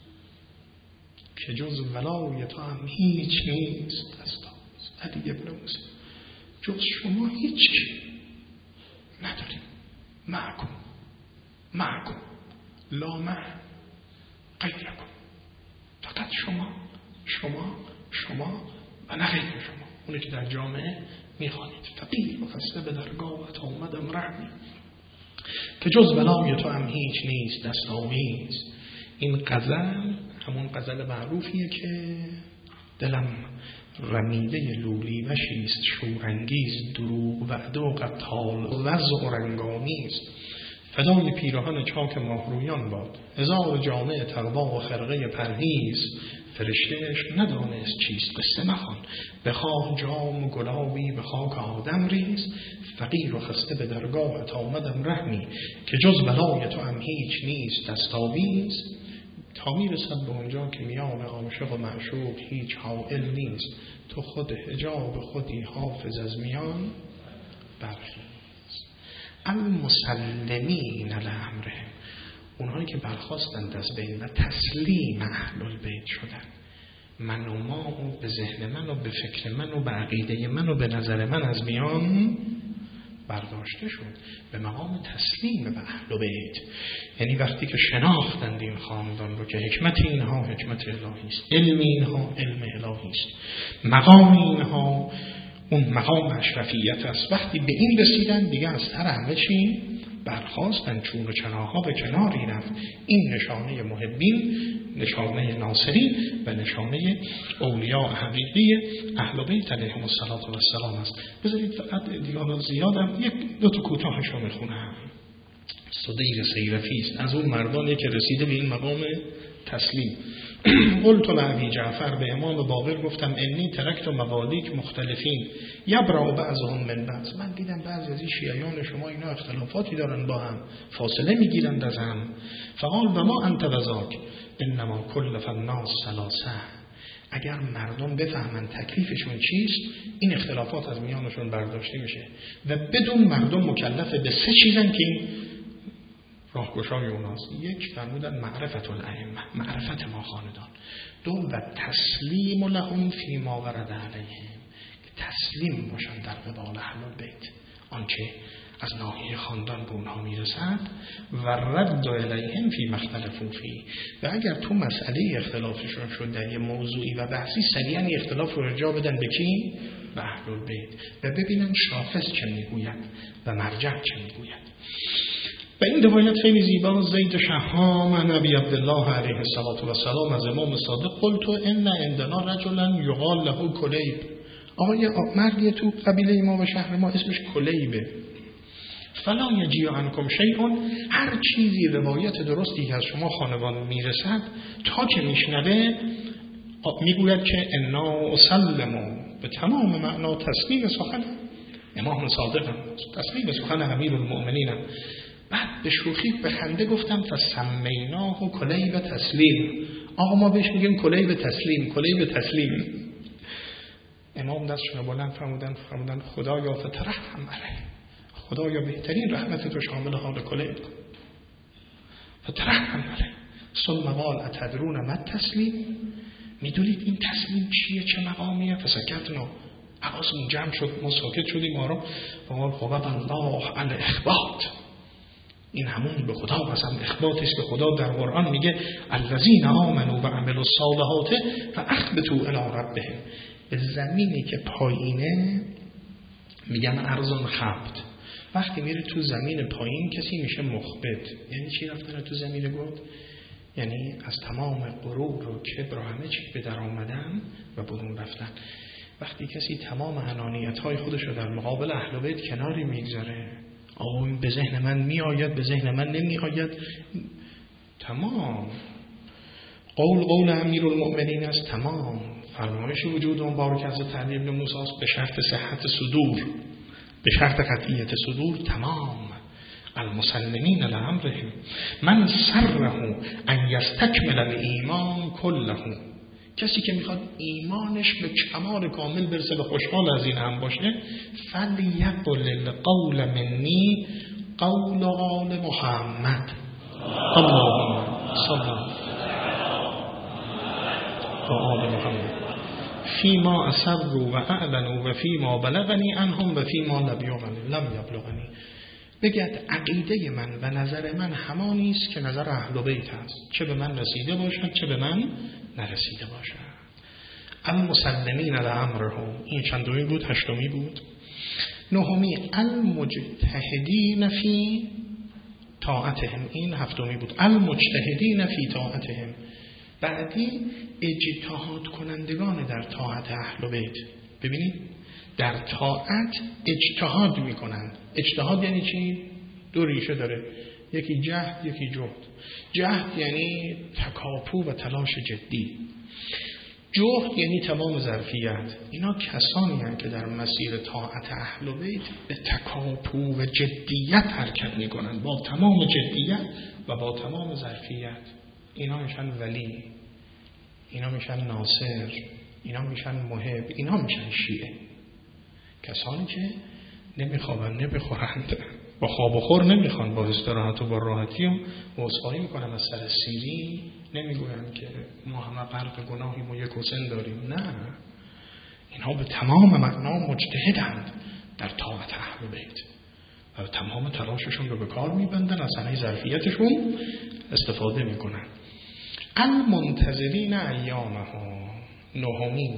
که جز ولای تو هم هیچ نیست دستاویز. علی ابن موسی، جز شما هیچ کی نداریم. معکم معکم لا مع غیرکم، فقط شما شما شما و نه غیر شما، اونی که در جامعه میخوانید. فقیر و خسته به درگاهت آمدم رحمی، که جز بلای تو هم هیچ نیست دستاویز. این غزل همون غزل معروفیه که دلم رمیده لولی وشیست شورانگیز، دروغ وعده و قتال وضع و رنگامیز. فدای پیراهن چاک ماهرویان باد، هزار جامع تقوا و خرقه پرهیز. فرشتهش ندانست چیست قصه مخوان، بخواه جام گلابی به خاک آدم ریز. فقیر و خسته به درگاهت آمدم رحمی، که جز بلای تو هم هیچ نیست دستاویز. تا میرسد به اونجا که میان عاشق و معشوق هیچ حائل نیست، تو خود حجاب خودی حافظ از میان برخیز. المسلمین لامرهم، اونهایی که برخواستند از بین و تسلیم اهل البیت شدن. من و ما و به ذهن من و به فکر من و به عقیده من و به نظر من از میان برداشته شد، به مقام تسلیم به اهل بیت. یعنی وقتی که شناختند این خاندان رو که حکمت اینها حکمت الهی است، علم اینها علم الهی است، مقام اینها اون مقام اشرفیت است، وقتی به این رسیدن دیگه از سر همه چی برخواستن، چون و چناها به کناری رفت. این نشانه محبین، نشانه ناصرین و نشانه اولیاء حقیقی اهل بیت علیهم السلام است. بذارید فقط دیگه زیادم یک دو تا کوتاهش رو میخونم. صدیر سیرفی است از اون مردانی که رسیده به این مقام تسلیم. قلت لعبی جعفر، به امام باقر گفتم انی ترکت موالیک مختلفین یبرأ بعضهم من بعض. من دیدم بعضی از این شیعیان شما اینا اختلافاتی دارن با هم، فاصله میگیرند از هم. فقال و ما انت وذاک انما کلف الناس ثلاثه. اگر مردم بفهمن تکلیفشون چیست، این اختلافات از میانشون برداشته میشه و بدون مردم مکلف به سه چیزن که این راهگشای اوناست. یک فرمودن معرفت الائمه، معرفت ما خاندان. دو و تسلیم لهم فی ما ورد علیهم، تسلیم باشن در قبال اهل البیت، آنچه از ناحیه خاندان به اونها میرسد و رد الیهم فی مختلفون فی، و اگر تو مسئله اختلافشون شد در یه موضوعی و بحثی، سریعا اختلاف رو ارجاع بدن به کی؟ به اهل البیت و ببینن شاخص چه میگوید و مرجع چه میگوید. و این روایت خیلی زیبا. زید شهام عن ابی عبدالله علیه السلام از امام صادق قلت ان عندنا رجلا یقال له کلیب، آقای مردی تو قبیله ما و شهر ما اسمش کلیبه. فلا یجی عنکم شیء، هر چیزی روایت درستی که از شما خانوان میرسد تا که میشنوه میگوید که انا اسلمو، به تمام معنا تسلیم سخن امام صادق، تسلیم سخن امیرالمؤمنین. بعد به شوخی به خنده گفتم فسمیناه کلیب تسلیم، آقا ما بهش میگیم کلیب تسلیم، کلیب تسلیم. امام دستشون رو بلند فرمودن فرمودن خدایا فترحم علیه، خدایا بهترین رحمت تو شامل حال کلیب کن، فترحم علیه. ثم قال اتدرون ما تسلیم، میدونید این تسلیم چیه، چه مقامیه؟ فسکتنا، حواسمون جمع شد، ما ساکت شدیم آرام. قال خب الله علی اخبات، این همون به خدا قسم اخباتی است که خدا در قرآن میگه الذین آمنوا و عملوا الصالحات فاخبتوا الی ربهم. به زمینی که پایینه میگن ارضون خبت، وقتی میره تو زمین پایین کسی میشه مخبت. یعنی چی رفتن تو زمین گفت؟ یعنی از تمام غرور و کبر و همه چی به در آمدن و برون رفتن. وقتی کسی تمام انانیت‌های خودش رو در مقابل اهل بیت کناری میگذاره، آقا به ذهن من میآید، به ذهن من نمیآید، تمام قول قول امیرالمؤمنین است، تمام فرمایش وجود اون مبارک حضرت علی بن موسی است، به شرط صحت صدور، به شرط قطعیت صدور، تمام المسلمین لامرهم من سره ان یستکمل الایمان کله، کسی که میخواد ایمانش به کمال کامل برسه و خوشحال از این هم باشه، فلیقل القول منی قول آل محمد اللهم صل و آل محمد فیما اسروا و اعلنوا و فیما بلغنی عنهم و فیما لم یبلغنی. بگید عقیده من و نظر من همانی است که نظر اهل بیت است، چه به من رسیده باشد چه به من نرسیده باشد. المسلمین لامرهم، این چندمی بود؟ هشتمی بود. نهمی المجتهدین فی طاعتهم، این هفتمی بود. المجتهدین فی طاعتهم، بعدی اجتهاد کنندگان در طاعت اهل بیت. ببینید در طاعت اجتهاد میکنند. اجتهاد یعنی چی؟ دو ریشه داره، یکی جهد یکی جهد. جهد یعنی تکاپو و تلاش جدی، جهد یعنی تمام ظرفیت. اینا کسانی هستند که در مسیر طاعت اهل بیت به تکاپو و جدیت حرکت میکنند، با تمام جدیت و با تمام ظرفیت. اینا میشن ولی، اینا میشن ناصر، اینا میشن محب، اینا میشن شیعه. کسانی که نمیخوابن نمیخورند، با خواب و خور نمیخوان، با استراحت و با راحتی و واسطایی میکنن از سر سیری، نمیگوین که ما همه غرق گناهیم و یک حسن داریم. نه، اینها به تمام معنا مجتهدند در طاعت اهل بیت و تمام تلاششون رو به کار میبندن، از همه ظرفیتشون استفاده میکنن. المنتظرین ایامها، نهمین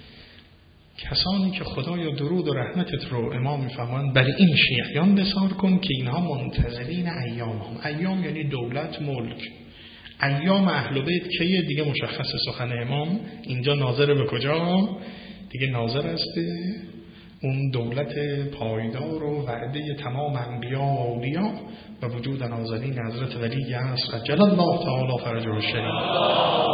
کسانی که خدایا درود و رحمتت رو امام میفهمند بر این شیعیان بسار کن که اینها منتظرین ایام هم. ایام یعنی دولت، ملک. ایام اهل بیت که دیگه مشخص سخن امام اینجا ناظر به کجا؟ دیگه ناظر است به اون دولت پایدار و وعده تمام انبیا و اولیا و وجود نازلین حضرت ولی عصر عجل الله تعالی فرجه الشریف.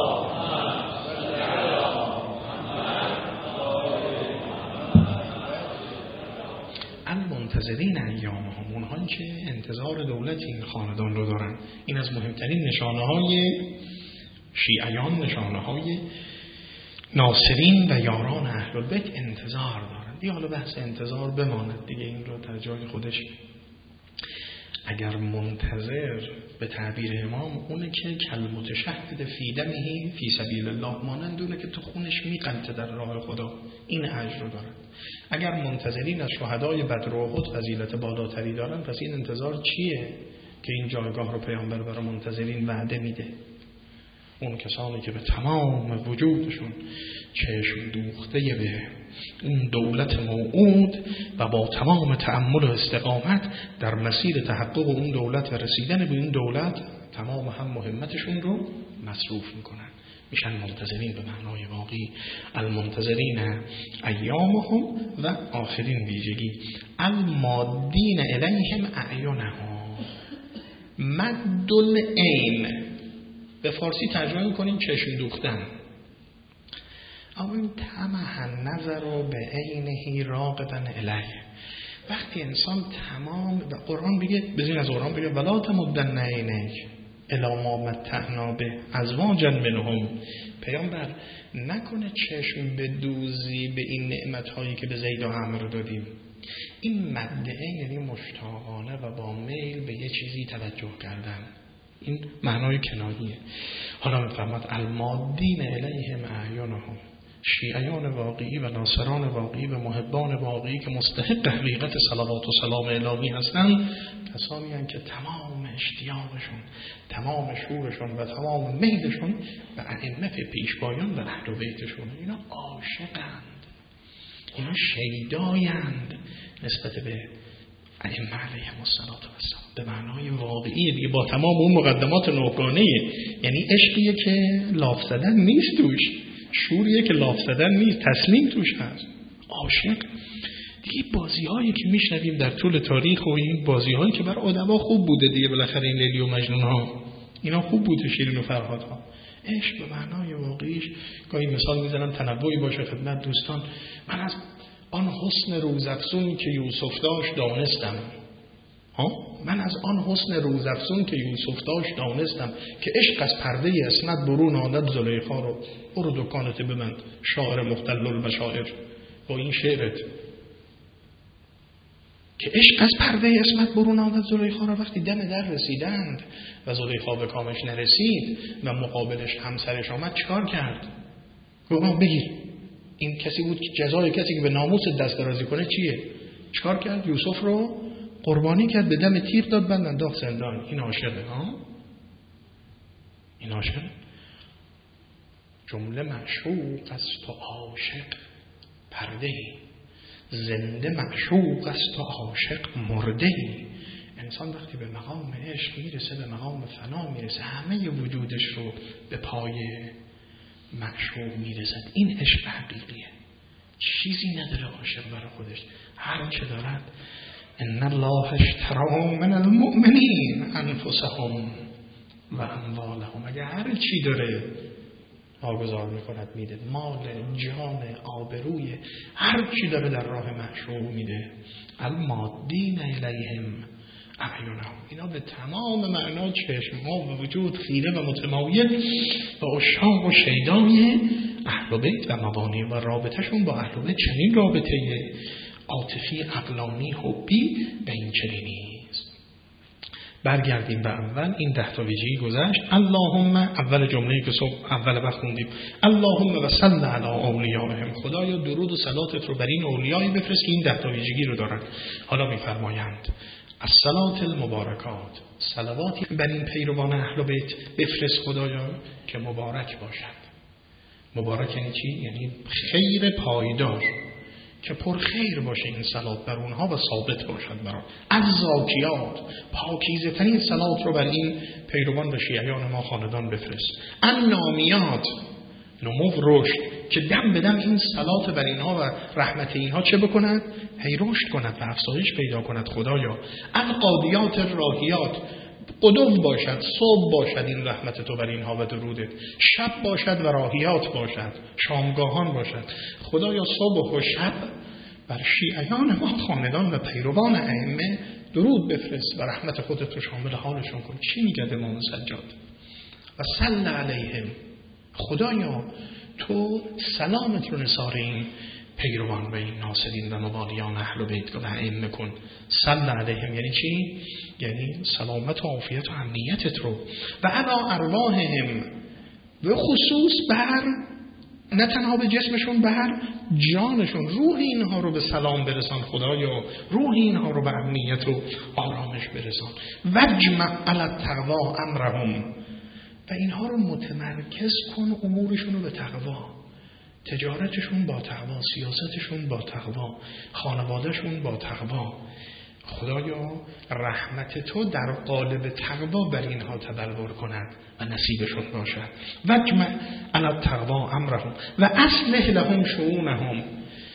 منتظرین ایام هم، اونهایی که انتظار دولت این خاندان رو دارن. این از مهمترین نشانه های شیعیان، نشانه های ناصرین و یاران اهل بیت انتظار دارن. دیگه حالا بحث انتظار بماند دیگه، این رو در جای خودش. اگر منتظر به تعبیر امام اونه که کلمتشهد فی دمه فی سبیل الله، مانند اونه که تو خونش میقنطه در راه خدا، این اجر رو دارن. اگر منتظرین از شهدای بدر و احد فضیلت بالاتری دارن، پس این انتظار چیه که این جایگاه رو پیامبر برای منتظرین وعده میده؟ اون کسانی که به تمام وجودشون چشم دوخته به اون دولت موعود و با تمام تأمل و استقامت در مسیر تحقق اون دولت و رسیدن به این دولت تمام هم مهمتشون رو مصروف میکنن، میشن منتظرین به معنای واقعی. المنتظرین ایامهم و آخرین ویژگی المادین الیهم اعینهم. مد العین به فارسی ترجمه میکنیم چشم دوختن. اما این طمع نظر رو به عینه راغبا الیه، وقتی انسان تمام و قرآن بگه، بزین از قرآن بگه ولا تمدن عینک الی ما متعنا به ازواجا منهم، پیامبر نکنه چشم به دوزی به این نعمت‌هایی که به زید و عمرو دادیم. این مد عین یعنی مشتاقانه و با میل به یه چیزی توجه کردن، این معنای کناییه. حالا میفرماد المادین الیهم اعینهم، شیعیان واقعی و ناصران واقعی و محبان واقعی که مستحق حقیقت صلوات و سلام الهی هستند، کسانی هستند که تمام اشتیاقشون، تمام شورشون و تمام میلشون به ائمه پیشوایان و اهل بیتشون. اینا عاشقند، اینا شیدایند نسبت به ائمه علیهم الصلوة و السلام به معنای واقعی دیگه، با تمام اون مقدمات نوگانیه. یعنی عشقیه که لاف زدن نیست توش، شوریه که لاف زدن نیست، تسلیم توش هست، عاشق. دیگه بازی هایی که میشنویم در طول تاریخ و این بازی هایی که بر آدما خوب بوده دیگه، بالاخره این لیلی و مجنون ها اینا خوب بوده، شیرین و فرهاد ها. عشق به معنای واقعیش گاهی مثال میزنم تنوعی باشه خدمت دوستان. من از آن حسن روزافزون که یوسف داشت دانستم، ها من از آن حسن روزافزون که یوسف داشت دانستم که عشق از پرده اسمت برون آمد زلیخا رو. برو دکانت ببند شاعر مختل البشائر با این شعرت که عشق از پرده اسمت برون آمد زلیخا رو. وقتی دم در رسیدند و زلیخا به کامش نرسید و مقابلش همسرش آمد، چیکار کرد؟ گفت بگیر، این کسی بود که جزای کسی که به ناموس دست درازی کنه چیه؟ چیکار کرد؟ یوسف رو قربانی کرد، به دم تیغ داد، بعد انداخت زندان. این عاشقه ها؟ این عاشق. جمله معشوق است و عاشق پرده‌ای، زنده معشوق است و عاشق مرده‌ای. انسان وقتی به مقام عشق میرسه، به مقام فنا میرسه، همه وجودش رو به پای معشوق میرسد. این عشق حقیقیه، چیزی نداره عاشق برای خودش، هر چه دارد. ان الله اشتری من المؤمنین انفسهم و اموالهم، اگه هر چی داره واگذار میکند میده، مال، جان، آبروی، هر چی داره در راه معشوق میده. المادین الیهم اعینهم، اینا به تمام معنا چشم ها و وجود خیره و متمایل و عشاق و شیدای اهل بیت و مبانی و رابطهشون با اهل بیت چنین رابطه عاطفی، عقلانی، حبی به این چنینی است. برگردیم به اول این ده تا ویژگی گذشت. اللهم، اول جمله‌ای که صبح اول وقت خوندیم، اللهم و صل علی اولیائهم، خدایا درود و صلاتت رو بر این اولیایی بفرست که این ده تا ویژگی رو دارن. حالا می‌فرمایند الصلات المبارکات، صلواتی بر این پیروان اهل بیت بفرست خدایا که مبارک باشد. مبارک یعنی چی؟ یعنی خیر پایدار، که پر خیر باشه این صلات بر اونها و ثابت باشد برای از زاکیات، پاکیزه ترین صلات رو بر این پیروان و شیعیان ما خاندان بفرست. ان نامیات، نمو رشد، که دم به دم این صلات بر اینها و رحمت اینها چه بکند؟ هی رشد کند و افزایش پیدا کند خدایا. القادیات راهیات، قدوم باشد، صبح باشد این رحمت تو بر اینها و درودت، شب باشد و راهیات باشد، شامگاهان باشد. خدایا صبح و شب بر شیعیان ما خاندان و پیروان ائمه درود بفرست و رحمت خودت رو شامل حالشون کن. چی میگه امام سجاد؟ و صل علیهم، خدایا تو سلامت رو نثار این پیروان و این ناصرین و موالیان اهل بیت و ائمه کن. صل علیهم یعنی چی؟ یعنی سلامت و عافیت و امنیتت رو و علی ارواحهم و خصوص بر نه تنها به جسمشون بر جانشون، روح اینها رو به سلام برسان خدایا، روح اینها رو به امنیت و آرامش برسان. وجمع علی التقوا امرهم و اینها رو متمرکز کن امورشون رو به تقوا، تجارتشون با تقوا، سیاستشون با تقوا، خانوادهشون با تقوا. خدایا رحمت تو در قالب تقوا بر اینها تبلور کند و نصیبشون باشد. وجمع علی التقوا امرهم و اصلح لهم شؤونهم.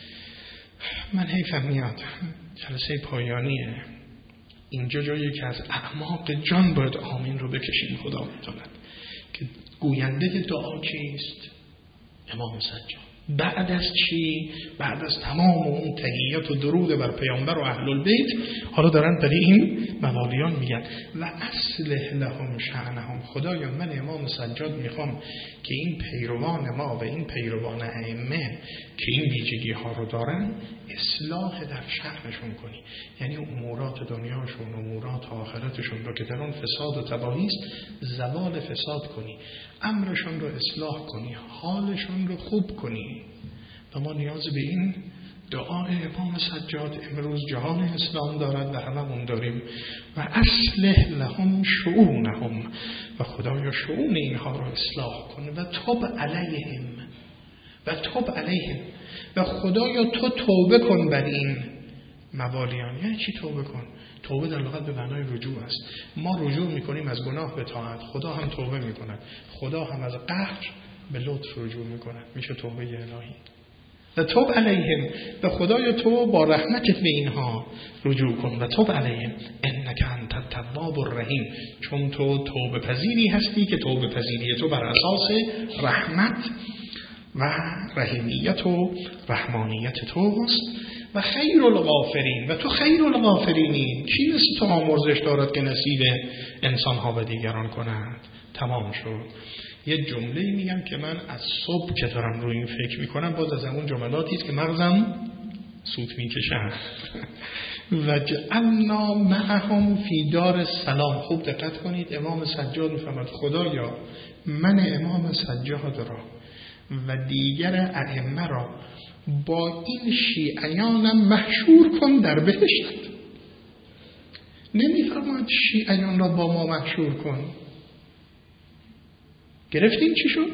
من حیفم میاد جلسه پایانیه، اینجا جایی که از اعماق جان باید آمین رو بکشیم. خدا می‌داند که گوینده دعا کیست؟ امام سجاد. بعد از چی؟ بعد از تمام اون تحیات و درود بر پیامبر و اهل البیت، حالا دارن برای این موالیان میگن و اصلح لهم شأنهم. خدایا من امام سجاد میخوام که این پیروان ما و این پیروان ائمه که این ویژگی ها رو دارن اصلاح در شأنشون کنی، یعنی امورات دنیاشون، امورات آخرتشون رو که در اون فساد و تباهی است زوال فساد کنی، امرشون رو اصلاح کنی، حالشون رو خوب کنی. و ما نیاز به این دعای امام سجاد امروز جهان اسلام دارد و هممون داریم. و اصلح لهم شؤونهم و خدایا شؤون اینها رو اصلاح کن. و تب علیهم و تب علیهم و خدایا تو توبه کن بر این موالیان. یعنی چی توبه کن؟ توبه در لغت به معنای رجوع است. ما رجوع میکنیم از گناه به طاعت، خدا هم توبه میکند، خدا هم از قهر به لطف رجوع میکند، میشه توبه الهی. و توب علیهم و خدایا تو با رحمتت به اینها رجوع کن. و توب علیهم انک انت التواب الرحیم، چون تو توبه پذیری هستی که توبه پذیری تو بر اساس رحمت و رحیمیت و رحمانیت توست. و خیر الغافرین و تو خیر الغافرینی. کی مثل تو آمرزش دارد که نصیب انسانها و دیگران کند؟ تمام شد. یه جمله میگم که من از صبح که دارم روی این فکر میکنم، باز از همون جملاتی است که مغزم سوت میکشن. و جعلنا معهم فی دار السلام. خوب دقت کنید، امام سجاد میفرماد خدایا من امام سجاد را و دیگر ائمه را با این شیعیانم محشور کن در بهشت. نمیفرماد شیعیان را با ما محشور کن. گرفتین چی شد؟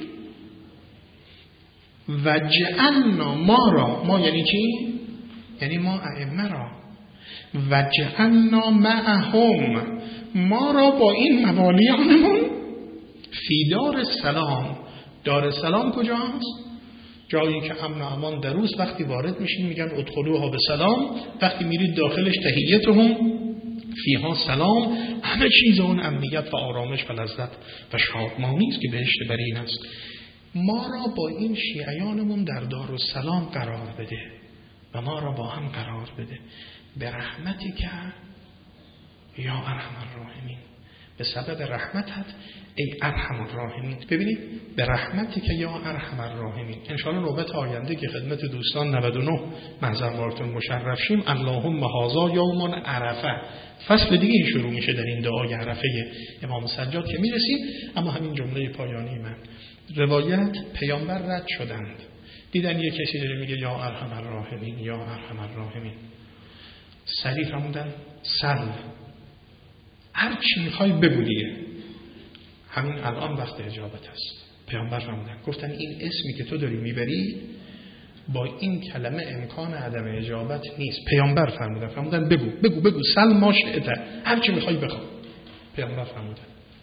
و جعلنا ما را، ما یعنی چی؟ یعنی ما ائمه را. و جعلنا معهم ما را با این موالیانمون فی دار السلام. دار السلام کجاست؟ جایی که امن و امان در اوست. وقتی وارد میشین میگن ادخلوها به سلام، وقتی میرید داخلش تحیتهم فیها سلام. همه چیز اون امنیت و آرامش و لذت و شادمانی است که بهشت برین است. ما را با این شیعیانمون در دارالسلام قرار بده و ما را با هم قرار بده. به رحمتی که یا ارحم الراحمین، به سبب رحمتت ای ارحم الراحمین. ببینید به رحمتی که یا ارحم الراحمین. انشاءالله نوبت آینده که خدمت دوستان نود و نه محضر بارتون مشرف شیم، اللهم هذا یوم عرفه، فصل دیگه شروع میشه در این دعای عرفه امام سجاد که میرسیم. اما همین جمله پایانی من، روایت پیامبر رد شدند، دیدن یه کسی داره میگه یا ارحم الراحمین یا ارحم الراحمین، سریع فرمودن سل هر چی میخوای بگو دیگه، همین الان وقت اجابت است. پیامبر فرمودن گفتن این اسمی که تو داری میبری با این کلمه امکان عدم اجابت نیست. پیامبر فرمودن فرمودن بگو بگو بگو سل ما شئت، هر چی میخوای بخوا. پیامبر فرمودن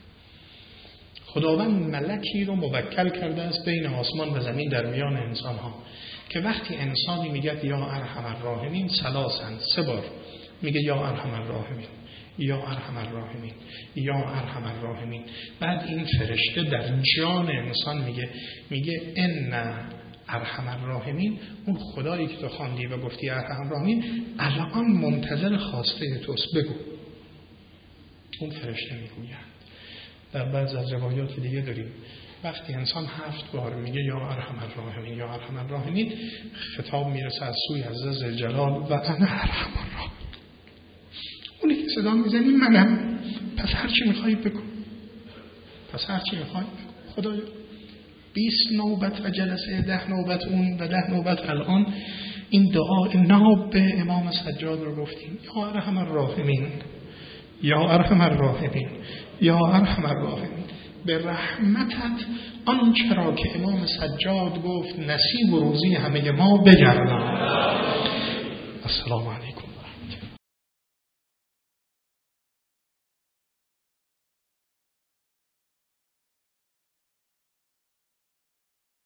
خداوند ملکی رو موکل کرده است بین آسمان و زمین در میان انسان ها که وقتی انسانی میگه یا ارحم الراحمین ثلاثاً، سه بار میگه یا ارحم الراحمین یا ارحم الراحمین یا ارحم الراحمین، بعد این فرشته در جان انسان میگه میگه ان ارحم الراحمین، اون خدایی که تو خواندی و گفتی ارحم الراحمین الان منتظر خواسته توست، بگو. اون فرشته میگوید. در بعض از روایات دیگه داریم وقتی انسان هفت بار میگه یا ارحم الراحمین یا ارحم الراحمین، خطاب میرسه از سوی عز جلال و انا ارحم الراحمین. اونی که صدا میزنی منم، پس هر چی میخوایی بگو، پس هر چی میخوایی بگو. خدایا بیست نوبت و جلسه ده نوبت اون و ده نوبت الان این دعا ناب به امام سجاد رو گفتیم، یا ارحم الراحمین یا ارحم الراحمین یا ارحم الراحمین، به رحمتت آنچه را که امام سجاد گفت نصیب و روزی همه ما بگردان. السلام علیکم.